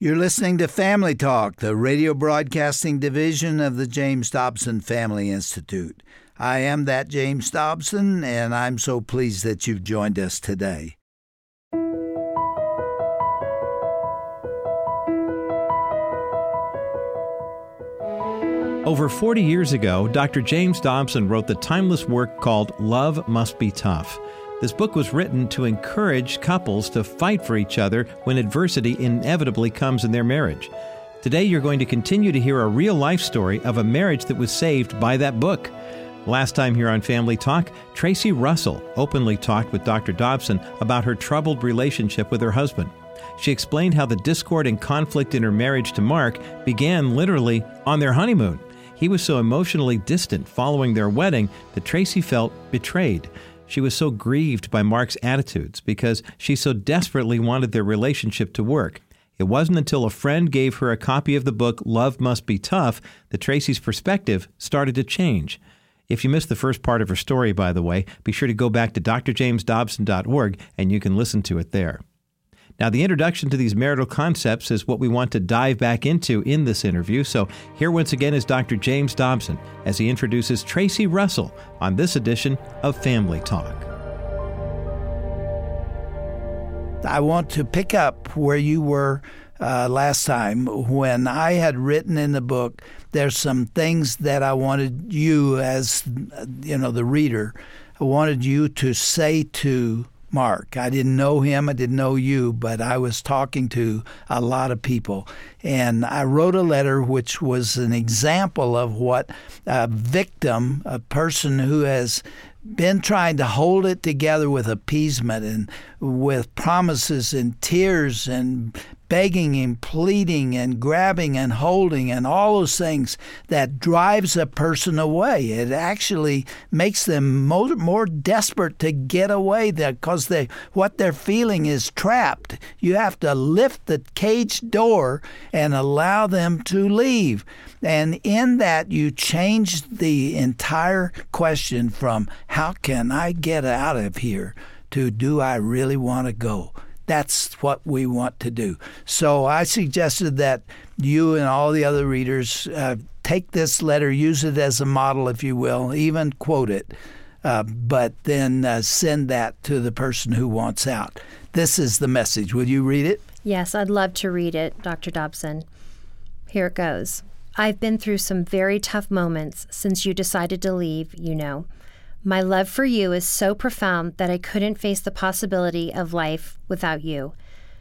You're listening to Family Talk, the radio broadcasting division of the James Dobson Family Institute. I am that James Dobson, and I'm so pleased that you've joined us today. Over 40 years ago, Dr. James Dobson wrote the timeless work called Love Must Be Tough. This book was written to encourage couples to fight for each other when adversity inevitably comes in their marriage. Today, you're going to continue to hear a real-life story of a marriage that was saved by that book. Last time here on Family Talk, Tracy Russell openly talked with Dr. Dobson about her troubled relationship with her husband. She explained how the discord and conflict in her marriage to Mark began literally on their honeymoon. He was so emotionally distant following their wedding that Tracy felt betrayed. She was so grieved by Mark's attitudes because she so desperately wanted their relationship to work. It wasn't until a friend gave her a copy of the book Love Must Be Tough that Tracy's perspective started to change. If you missed the first part of her story, by the way, be sure to go back to drjamesdobson.org and you can listen to it there. Now, the introduction to these marital concepts is what we want to dive back into in this interview. So here once again is Dr. James Dobson as he introduces Tracy Russell on this edition of Family Talk. I want to pick up where you were last time when I had written in the book, there's some things that I wanted you as, the reader, I wanted you to say to Mark. I didn't know him, I didn't know you, but I was talking to a lot of people. And I wrote a letter which was an example of what a victim, a person who has been trying to hold it together with appeasement and with promises and tears and begging and pleading and grabbing and holding and all those things that drives a person away. It actually makes them more desperate to get away because what they're feeling is trapped. You have to lift the cage door and allow them to leave. And in that, you change the entire question from how can I get out of here to do I really want to go? That's what we want to do. So I suggested that you and all the other readers take this letter, use it as a model, if you will, even quote it, but then send that to the person who wants out. This is the message. Will you read it? Yes, I'd love to read it, Dr. Dobson. Here it goes. I've been through some very tough moments since you decided to leave, My love for you is so profound that I couldn't face the possibility of life without you.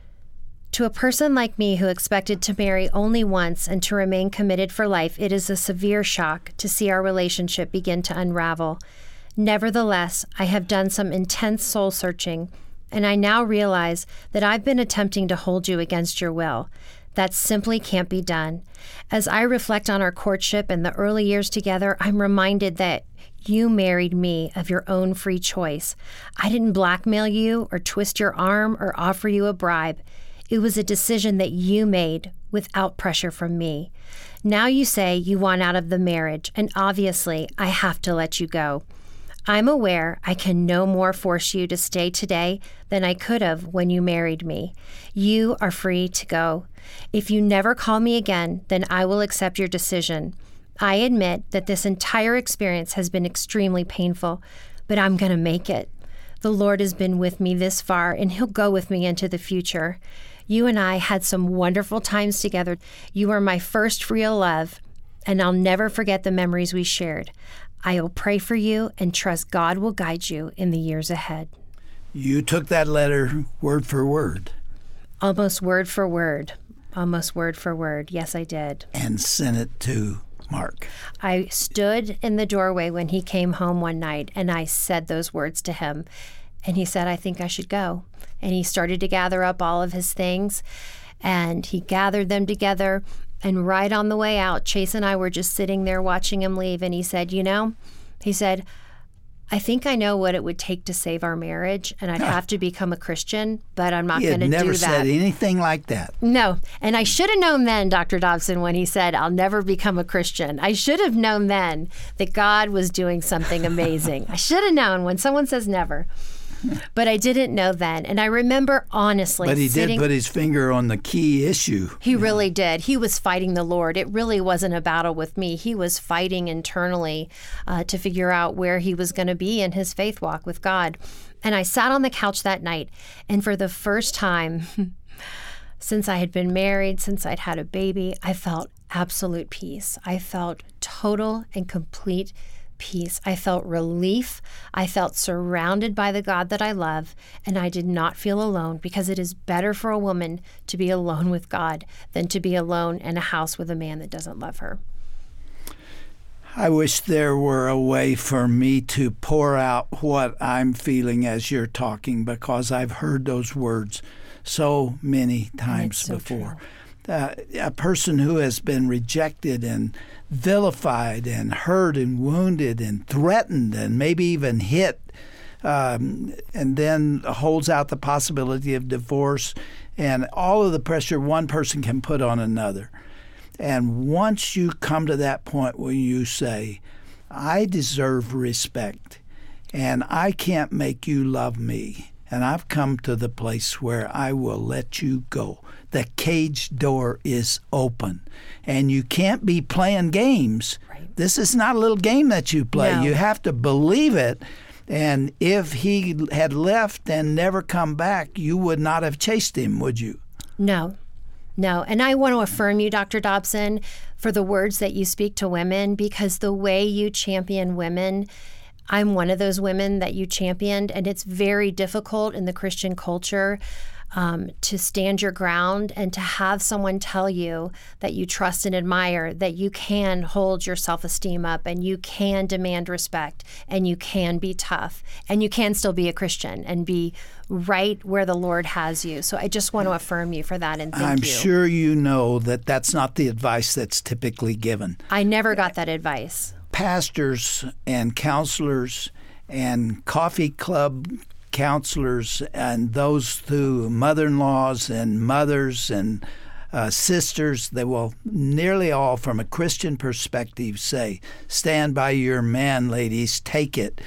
To a person like me who expected to marry only once and to remain committed for life, it is a severe shock to see our relationship begin to unravel. Nevertheless, I have done some intense soul searching, and I now realize that I've been attempting to hold you against your will. That simply can't be done. As I reflect on our courtship and the early years together, I'm reminded that you married me of your own free choice. I didn't blackmail you or twist your arm or offer you a bribe. It was a decision that you made without pressure from me. Now you say you want out of the marriage, and obviously I have to let you go. I'm aware I can no more force you to stay today than I could have when you married me. You are free to go. If you never call me again, then I will accept your decision. I admit that this entire experience has been extremely painful, but I'm going to make it. The Lord has been with me this far, and He'll go with me into the future. You and I had some wonderful times together. You were my first real love, and I'll never forget the memories we shared. I will pray for you and trust God will guide you in the years ahead. You took that letter word for word. Almost word for word. Almost word for word. Yes, I did. And sent it to Mark. I stood in the doorway when he came home one night, and I said those words to him. And he said, I think I should go. And he started to gather up all of his things, and he gathered them together. And right on the way out, Chase and I were just sitting there watching him leave. And he said, I think I know what it would take to save our marriage, and I'd have to become a Christian, but I'm not going to do that. He had never said anything like that. No. And I should have known then, Dr. Dobson, when he said, I'll never become a Christian. I should have known then that God was doing something amazing. I should have known when someone says never. But I didn't know then. And I remember honestly But he did put his finger on the key issue. He really did. He was fighting the Lord. It really wasn't a battle with me. He was fighting internally to figure out where he was going to be in his faith walk with God. And I sat on the couch that night, and for the first time since I had been married, since I'd had a baby, I felt absolute peace. I felt total and complete peace. I felt relief. I felt surrounded by the God that I love, and I did not feel alone, because it is better for a woman to be alone with God than to be alone in a house with a man that doesn't love her. I wish there were a way for me to pour out what I'm feeling as you're talking, because I've heard those words so many times before. A person who has been rejected and vilified and hurt and wounded and threatened and maybe even hit, and then holds out the possibility of divorce and all of the pressure one person can put on another. And once you come to that point where you say, I deserve respect and I can't make you love me, and I've come to the place where I will let you go. The cage door is open, and you can't be playing games. Right. This is not a little game that you play. No. You have to believe it. And if he had left and never come back, you would not have chased him, would you? No. And I want to affirm you, Dr. Dobson, for the words that you speak to women, because the way you champion women, I'm one of those women that you championed, and it's very difficult in the Christian culture to stand your ground and to have someone tell you that you trust and admire, that you can hold your self-esteem up, and you can demand respect, and you can be tough, and you can still be a Christian and be right where the Lord has you. So I just want to affirm you for that, and thank you. I'm sure you know that that's not the advice that's typically given. I never got that advice. Pastors and counselors and coffee club counselors and those who mother-in-laws and mothers and sisters, they will nearly all from a Christian perspective say, stand by your man, ladies, take it.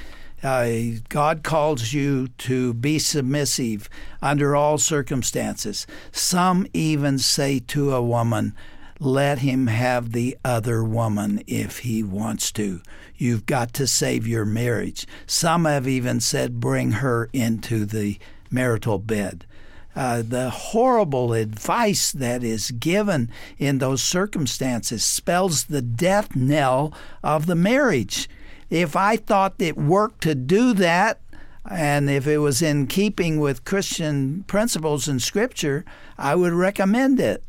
God calls you to be submissive under all circumstances. Some even say to a woman, let him have the other woman if he wants to. You've got to save your marriage. Some have even said, bring her into the marital bed. The horrible advice that is given in those circumstances spells the death knell of the marriage. If I thought it worked to do that, and if it was in keeping with Christian principles and Scripture, I would recommend it.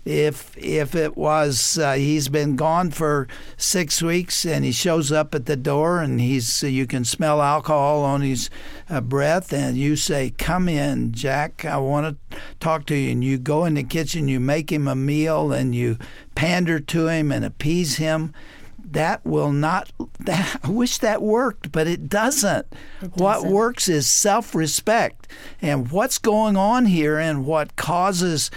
If it was he's been gone for 6 weeks and he shows up at the door and you can smell alcohol on his breath, and you say, come in, Jack, I want to talk to you, and you go in the kitchen, you make him a meal, and you pander to him and appease him, that will not, I wish that worked, but it doesn't. What works is self-respect. And what's going on here and what causes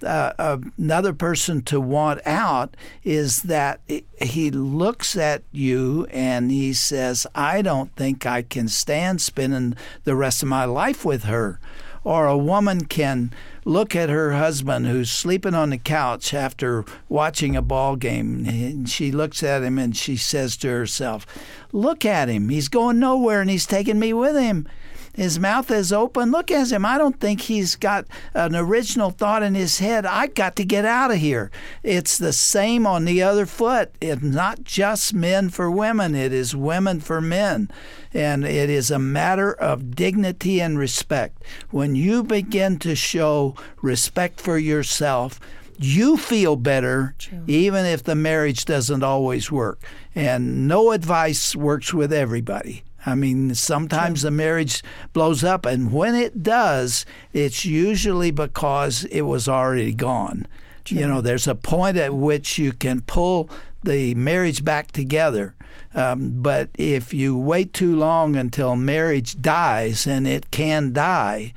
another person to want out is that he looks at you and he says, I don't think I can stand spending the rest of my life with her. Or a woman can look at her husband who's sleeping on the couch after watching a ball game. And she looks at him and she says to herself, look at him. He's going nowhere and he's taking me with him. His mouth is open. Look at him. I don't think he's got an original thought in his head. I got to get out of here. It's the same on the other foot. It's not just men for women. It is women for men. And it is a matter of dignity and respect. When you begin to show respect for yourself, you feel better. True. Even if the marriage doesn't always work. And no advice works with everybody. I mean, sometimes the marriage blows up, and when it does, it's usually because it was already gone. True. You know, there's a point at which you can pull the marriage back together. But if you wait too long until marriage dies, and it can die,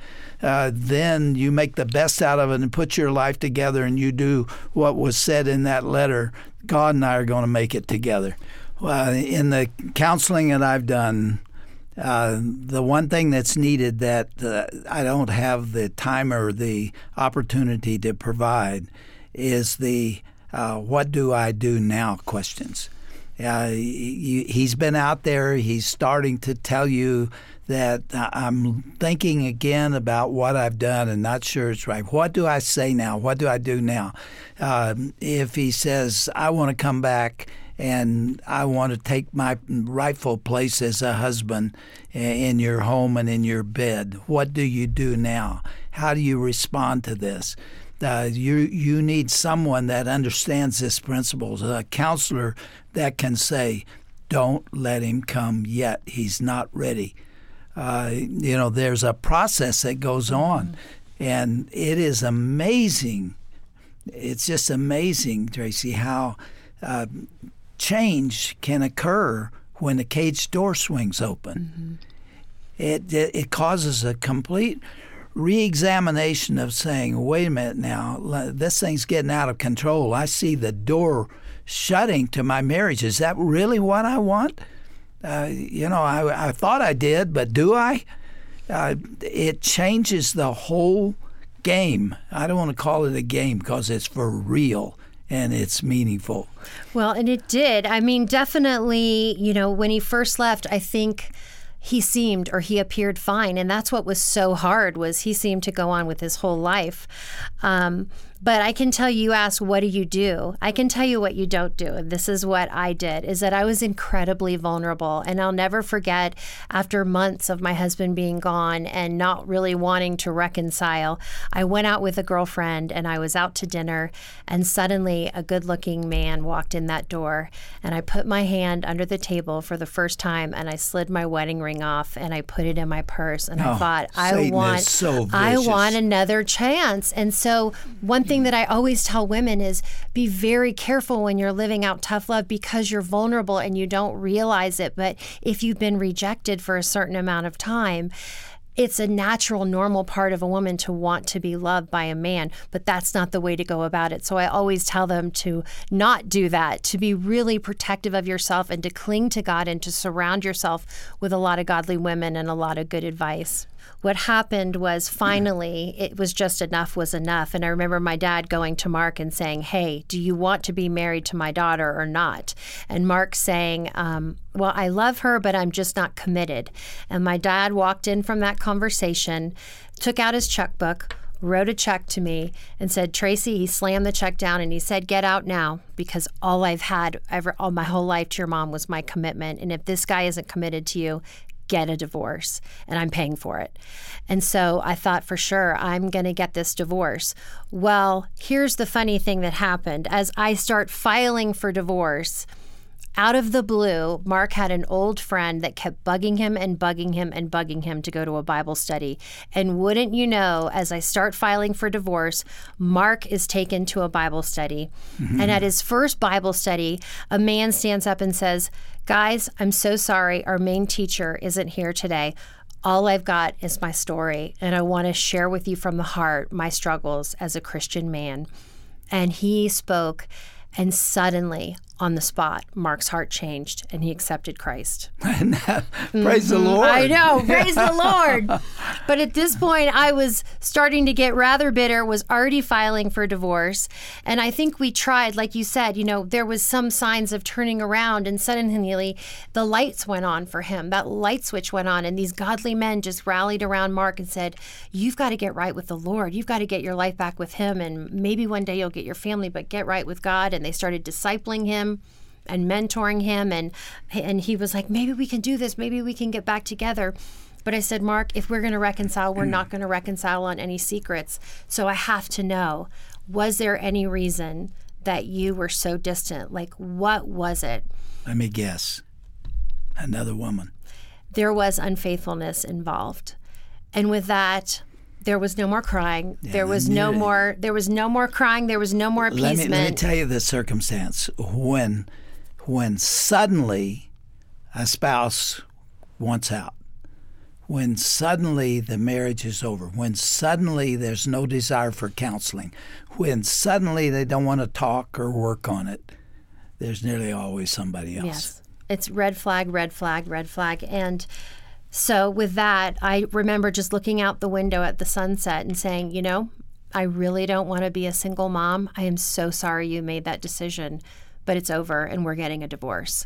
then you make the best out of it and put your life together, and you do what was said in that letter. God and I are going to make it together. Well, in the counseling that I've done, The one thing that's needed that I don't have the time or the opportunity to provide is the what do I do now questions. He's been out there. He's starting to tell you that I'm thinking again about what I've done and not sure it's right. What do I say now? What do I do now? If he says, I want to come back and I want to take my rightful place as a husband in your home and in your bed, what do you do now? How do you respond to this? You need someone that understands this principles, a counselor that can say, don't let him come yet. He's not ready. There's a process that goes on, and it is amazing. It's just amazing, Tracy, how change can occur when the cage door swings open. It causes a complete re-examination of saying, wait a minute now, this thing's getting out of control. I see the door shutting to my marriage. Is that really what I want? I thought I did, but do I? It changes the whole game. I don't want to call it a game because it's for real and it's meaningful. Well, and it did. I mean, definitely, when he first left, I think he appeared fine. And that's what was so hard, was he seemed to go on with his whole life. But I can tell you asked, what do you do? I can tell you what you don't do. And this is what I did, is that I was incredibly vulnerable. And I'll never forget, after months of my husband being gone and not really wanting to reconcile, I went out with a girlfriend and I was out to dinner, and suddenly a good-looking man walked in that door, and I put my hand under the table for the first time and I slid my wedding ring off and I put it in my purse, and I thought, I want another chance. And so one thing that I always tell women is be very careful when you're living out tough love, because you're vulnerable and you don't realize it. But if you've been rejected for a certain amount of time, it's a natural, normal part of a woman to want to be loved by a man, but that's not the way to go about it. So I always tell them to not do that, to be really protective of yourself and to cling to God and to surround yourself with a lot of godly women and a lot of good advice. What happened was, finally, it was just enough was enough. And I remember my dad going to Mark and saying, hey, do you want to be married to my daughter or not? And Mark saying, well, I love her, but I'm just not committed. And my dad walked in from that conversation, took out his checkbook, wrote a check to me and said, Tracy, he slammed the check down and he said, get out now, because all I've had all my whole life to your mom was my commitment. And if this guy isn't committed to you, get a divorce, and I'm paying for it. And so I thought, for sure, I'm going to get this divorce. Well, here's the funny thing that happened. As I start filing for divorce, out of the blue, Mark had an old friend that kept bugging him and bugging him and bugging him to go to a Bible study. And wouldn't you know, as I start filing for divorce, Mark is taken to a Bible study. And at his first Bible study, a man stands up and says, guys, I'm so sorry. Our main teacher isn't here today. All I've got is my story, and I want to share with you from the heart my struggles as a Christian man. And he spoke, and suddenly, on the spot, Mark's heart changed and he accepted Christ. Praise the Lord. I know, praise the Lord. But at this point, I was starting to get rather bitter, was already filing for divorce. And I think we tried, like you said, there was some signs of turning around, and suddenly the lights went on for him. That light switch went on, and these godly men just rallied around Mark and said, you've got to get right with the Lord. You've got to get your life back with him, and maybe one day you'll get your family, but get right with God. And they started discipling him and mentoring him, and he was like, maybe we can do this, maybe we can get back together. But I said, Mark, if we're going to reconcile, we're not going to reconcile on any secrets. So I have to know, was there any reason that you were so distant? Like, what was it? Let me guess. Another woman. There was unfaithfulness involved. And with that, there was no more crying. There was no more crying. There was no more appeasement. Let me tell you the circumstance. When suddenly a spouse wants out, when suddenly the marriage is over, when suddenly there's no desire for counseling, when suddenly they don't want to talk or work on it, there's nearly always somebody else. Yes. It's red flag, red flag, red flag. And So with that, I remember just looking out the window at the sunset and saying, I really don't want to be a single mom. I am so sorry you made that decision, but it's over and we're getting a divorce.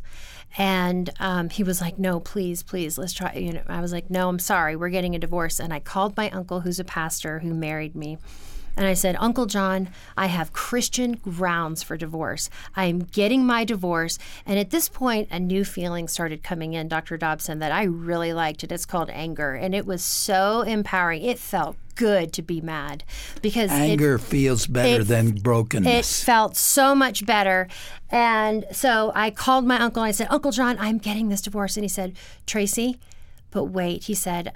And he was like, no, please, let's try. I was like, no, I'm sorry, we're getting a divorce. And I called my uncle, who's a pastor, who married me. And I said, Uncle John, I have Christian grounds for divorce. I am getting my divorce. And at this point, a new feeling started coming in, Dr. Dobson, that I really liked. It's called anger. And it was so empowering. It felt good to be mad because anger feels better than brokenness. It felt so much better. And so I called my uncle and I said, Uncle John, I'm getting this divorce. And he said, Tracy, but wait, he said,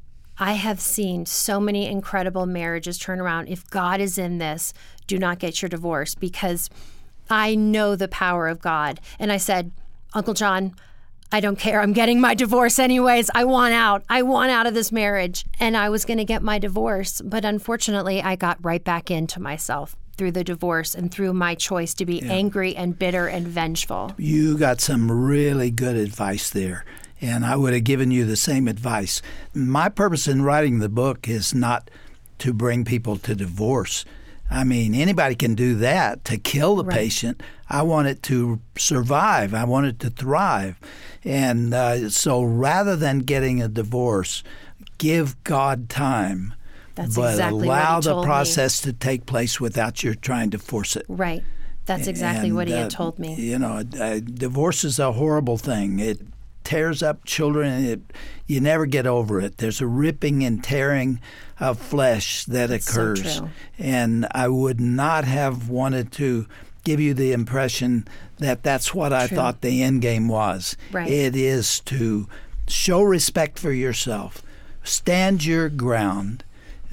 I have seen so many incredible marriages turn around. If God is in this, do not get your divorce because I know the power of God. And I said, Uncle John, I don't care. I'm getting my divorce anyways. I want out. I want out of this marriage. And I was going to get my divorce. But unfortunately, I got right back into myself through the divorce and through my choice to be angry and bitter and vengeful. You got some really good advice there. And I would have given you the same advice. My purpose in writing the book is not to bring people to divorce. I mean, anybody can do that, to kill the patient. I want it to survive. I want it to thrive. And so rather than getting a divorce, give God time. That's but exactly allow what he told the process me. To take place without you trying to force it. Right. That's exactly what he had told me. Divorce is a horrible thing. It tears up children. You never get over it. There's a ripping and tearing of flesh that occurs. So true. And I would not have wanted to give you the impression that that's what I thought the end game was. Right. It is to show respect for yourself, stand your ground,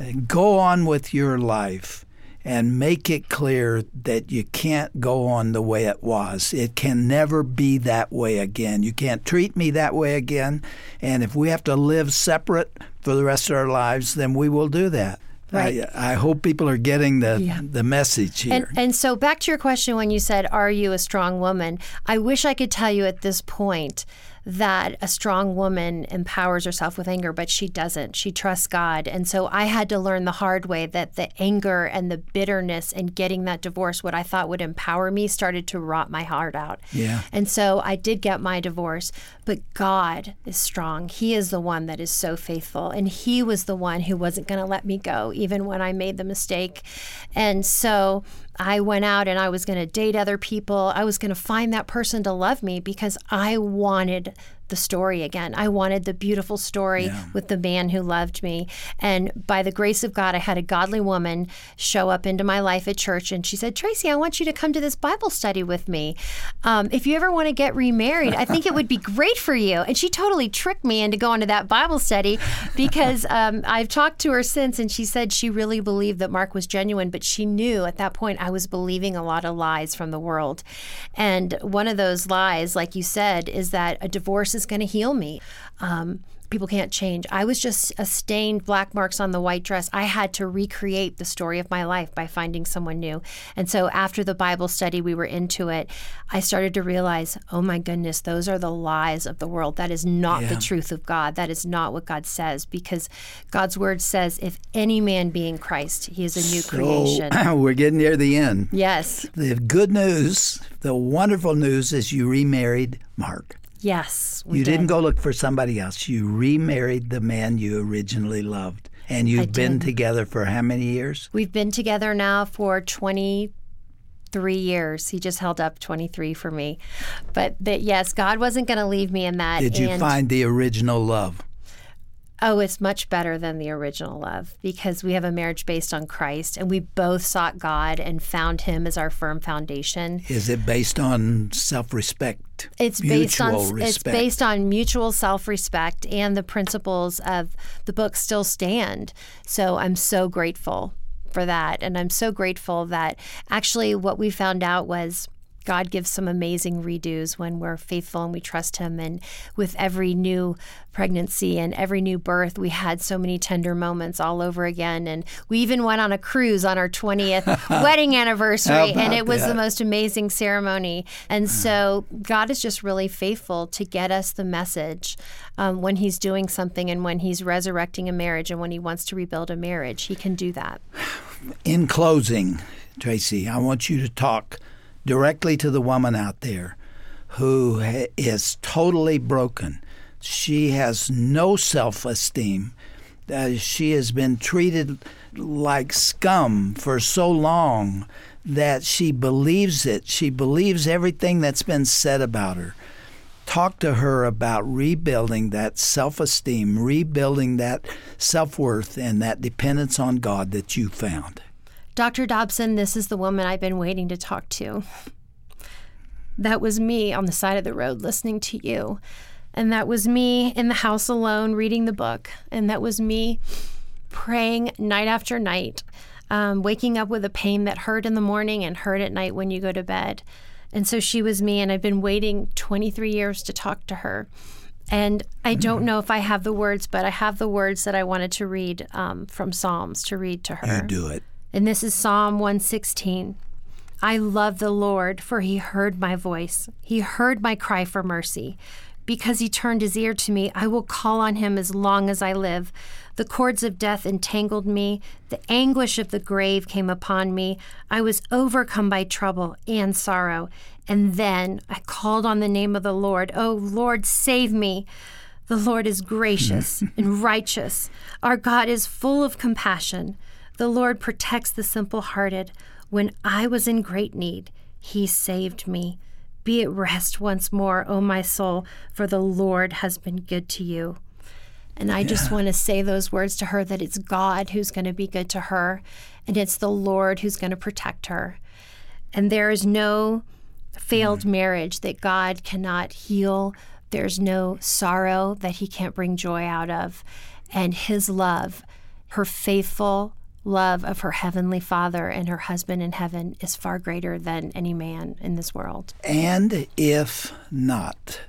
go on with your life, and make it clear that you can't go on the way it was. It can never be that way again. You can't treat me that way again. And if we have to live separate for the rest of our lives, then we will do that. Right. I hope people are getting the message here. And so back to your question when you said, are you a strong woman? I wish I could tell you at this point that a strong woman empowers herself with anger, but she doesn't. She trusts God. And so I had to learn the hard way that the anger and the bitterness and getting that divorce, what I thought would empower me, started to rot my heart out. Yeah. And so I did get my divorce, but God is strong. He is the one that is so faithful. And he was the one who wasn't going to let me go, even when I made the mistake. And so I went out and I was going to date other people. I was going to find that person to love me because I wanted the story again. I wanted the beautiful story with the man who loved me. And by the grace of God, I had a godly woman show up into my life at church, and she said, Tracy, I want you to come to this Bible study with me. If you ever want to get remarried, I think it would be great for you. And she totally tricked me into going to that Bible study because I've talked to her since, and she said she really believed that Mark was genuine, but she knew at that point I was believing a lot of lies from the world. And one of those lies, like you said, is that a divorce is going to heal me. People can't change. I was just a stained black marks on the white dress. I had to recreate the story of my life by finding someone new. And so after the Bible study, we were into it, I started to realize, oh my goodness, those are the lies of the world. That is not the truth of God. That is not what God says, because God's word says, if any man be in Christ, he is a new creation. We're getting near the end. Yes. The good news, the wonderful news is you remarried Mark. Yes, you didn't go look for somebody else. You remarried the man you originally loved. And you've been together for how many years? We've been together now for 23 years. He just held up 23 for me. But yes, God wasn't going to leave me in that. Did you find the original love? Oh, it's much better than the original love because we have a marriage based on Christ, and we both sought God and found him as our firm foundation. Is it based on self-respect? It's based on mutual self-respect, and the principles of the book still stand. So I'm so grateful for that, and I'm so grateful that actually what we found out was God gives some amazing redos when we're faithful and we trust Him. And with every new pregnancy and every new birth, we had so many tender moments all over again. And we even went on a cruise on our 20th wedding anniversary, and it was the most amazing ceremony. And so God is just really faithful to get us the message when He's doing something, and when He's resurrecting a marriage, and when He wants to rebuild a marriage. He can do that. In closing, Tracy, I want you to talk directly to the woman out there who is totally broken. She has no self-esteem. She has been treated like scum for so long that she believes it. She believes everything that's been said about her. Talk to her about rebuilding that self-esteem, rebuilding that self-worth and that dependence on God that you found. Dr. Dobson, this is the woman I've been waiting to talk to. That was me on the side of the road listening to you. And that was me in the house alone reading the book. And that was me praying night after night, waking up with a pain that hurt in the morning and hurt at night when you go to bed. And so she was me, and I've been waiting 23 years to talk to her. And I don't know if I have the words, but I have the words that I wanted to read from Psalms to read to her. You do it. And this is Psalm 116. I love the Lord, for He heard my voice. He heard my cry for mercy. Because He turned His ear to me, I will call on Him as long as I live. The cords of death entangled me. The anguish of the grave came upon me. I was overcome by trouble and sorrow. And then I called on the name of the Lord. Oh, Lord, save me. The Lord is gracious and righteous. Our God is full of compassion. The Lord protects the simple-hearted. When I was in great need, He saved me. Be at rest once more, O my soul, for the Lord has been good to you. And I just want to say those words to her, that it's God who's going to be good to her, and it's the Lord who's going to protect her. And there is no failed marriage that God cannot heal. There's no sorrow that He can't bring joy out of. And His love, her faithful love of her heavenly Father and her husband in heaven, is far greater than any man in this world. And if not,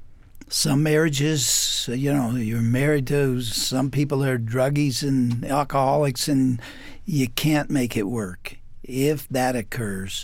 some marriages, you're married to some people that are druggies and alcoholics, and you can't make it work. If that occurs,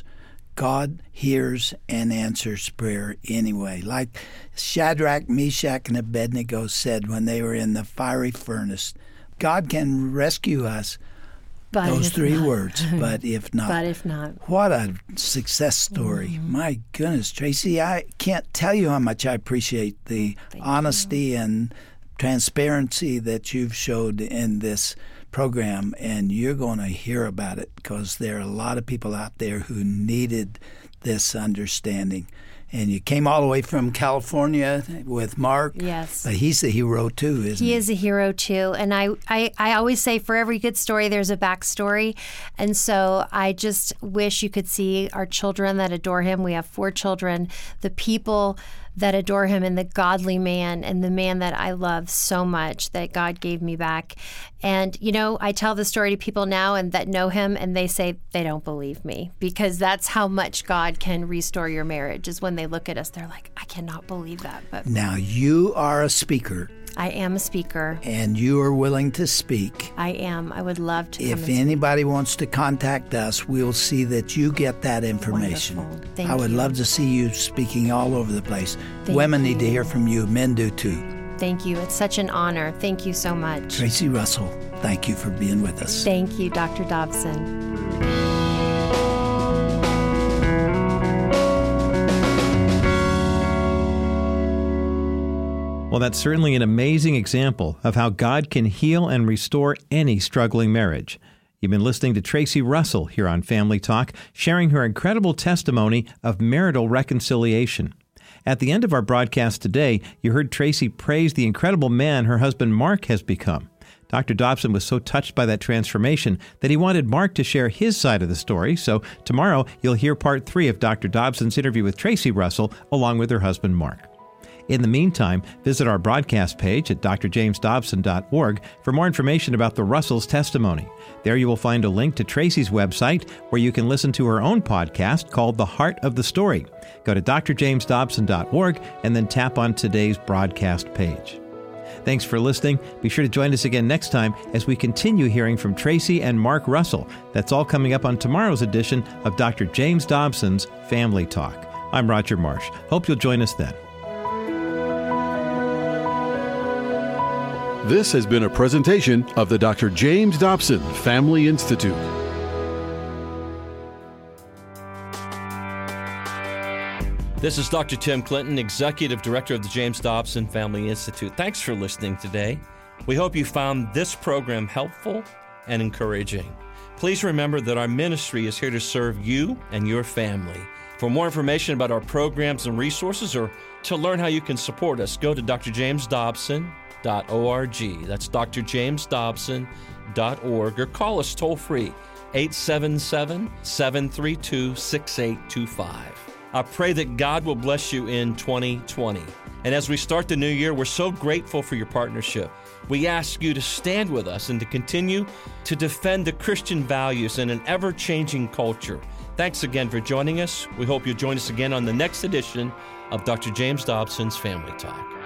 God hears and answers prayer anyway. Like Shadrach, Meshach, and Abednego said when they were in the fiery furnace, God can rescue us. But those three not. words, but if not. But if not. What a success story. Mm-hmm. My goodness, Tracy, I can't tell you how much I appreciate the honesty and transparency that you've showed in this program, and you're going to hear about it because there are a lot of people out there who needed this understanding. And you came all the way from California with Mark. Yes. But he's a hero too, isn't he? He is a hero too. And I always say for every good story, there's a backstory. And so I just wish you could see our children that adore him. We have 4 children. The people that adore him, and the godly man, and the man that I love so much that God gave me back. And, I tell the story to people now and that know him, and they say they don't believe me, because that's how much God can restore your marriage, is when they look at us, they're like, I cannot believe that. But now you are a speaker. I am a speaker. And you are willing to speak. I am. I would love to. If anybody wants to contact us, we'll see that you get that information. Wonderful. Thank I would you. love to see you speaking all over the place. Thank Women you. need to hear from you. Men do too. Thank you. It's such an honor. Thank you so much. Tracy Russell, thank you for being with us. Thank you, Dr. Dobson. Well, that's certainly an amazing example of how God can heal and restore any struggling marriage. You've been listening to Tracy Russell here on Family Talk, sharing her incredible testimony of marital reconciliation. At the end of our broadcast today, you heard Tracy praise the incredible man her husband Mark has become. Dr. Dobson was so touched by that transformation that he wanted Mark to share his side of the story. So tomorrow, you'll hear part 3 of Dr. Dobson's interview with Tracy Russell, along with her husband Mark. In the meantime, visit our broadcast page at drjamesdobson.org for more information about the Russells' testimony. There you will find a link to Tracy's website where you can listen to her own podcast called The Heart of the Story. Go to drjamesdobson.org and then tap on today's broadcast page. Thanks for listening. Be sure to join us again next time as we continue hearing from Tracy and Mark Russell. That's all coming up on tomorrow's edition of Dr. James Dobson's Family Talk. I'm Roger Marsh. Hope you'll join us then. This has been a presentation of the Dr. James Dobson Family Institute. This is Dr. Tim Clinton, Executive Director of the James Dobson Family Institute. Thanks for listening today. We hope you found this program helpful and encouraging. Please remember that our ministry is here to serve you and your family. For more information about our programs and resources or to learn how you can support us, go to drjamesdobson.org. That's drjamesdobson.org, or call us toll-free, 877-732-6825. I pray that God will bless you in 2020. And as we start the new year, we're so grateful for your partnership. We ask you to stand with us and to continue to defend the Christian values in an ever-changing culture. Thanks again for joining us. We hope you'll join us again on the next edition of Dr. James Dobson's Family Talk.